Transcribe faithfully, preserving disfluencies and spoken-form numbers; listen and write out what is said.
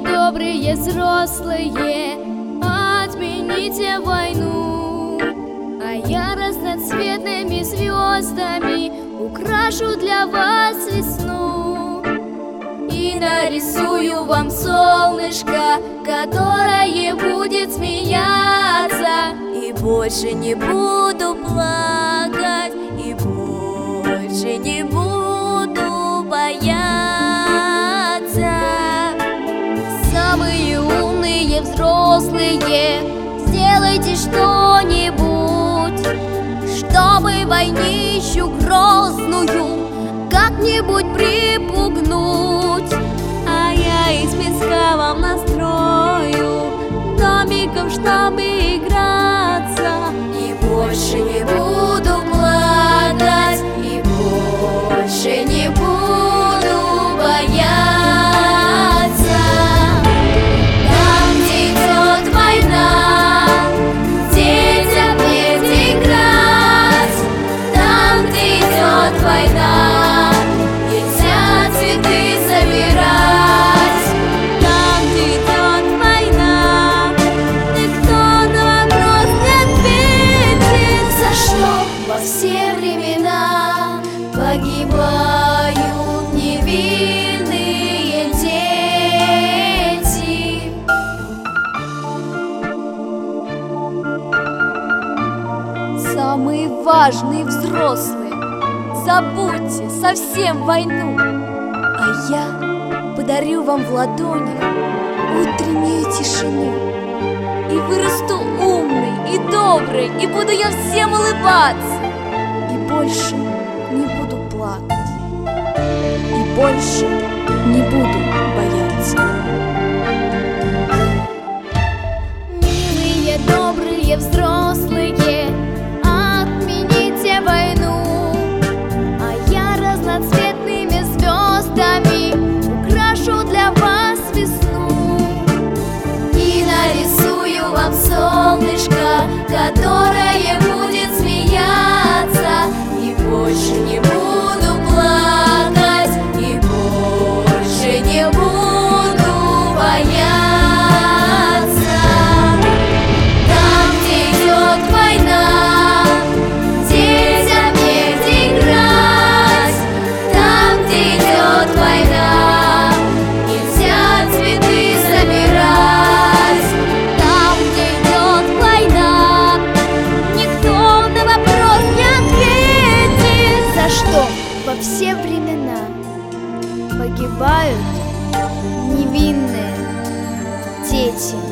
добрые взрослые, отмените войну, а я разноцветными звездами украшу для вас весну. И нарисую вам солнышко, которое будет смеяться, и больше не буду плакать, и больше не буду бояться. Самые умные взрослые, сделайте что-нибудь, чтобы войнищу грозную как-нибудь припугнуть. А я из песка вам настрою домиков, чтобы играться, и больше не буду плакать, и больше не буду бояться. Там, где идет война, детям негде играть. Там, где идет война, нельзя цветы собирать. Там, где идет война, никто на вопрос не ответит, за что во все времена погибают невинные дети. Самые важные взрослые, забудьте совсем войну, а я подарю вам в ладонях утреннюю тишину. И вырасту умной и доброй, и буду я всем улыбаться, и больше не буду плакать, и больше не буду бояться. Милые, добрые взрослые, отмените войну, а я разноцветными звездами украшу для вас весну. И нарисую вам солнышко, которое будет смеяться, и больше не буду плакать, и больше не буду бояться. Там, где идет война, детям негде играть. Там, где идет война, нельзя цветы собирать. Там, где идет война, никто на вопрос не ответит, за что во все времена погибают невинные дети.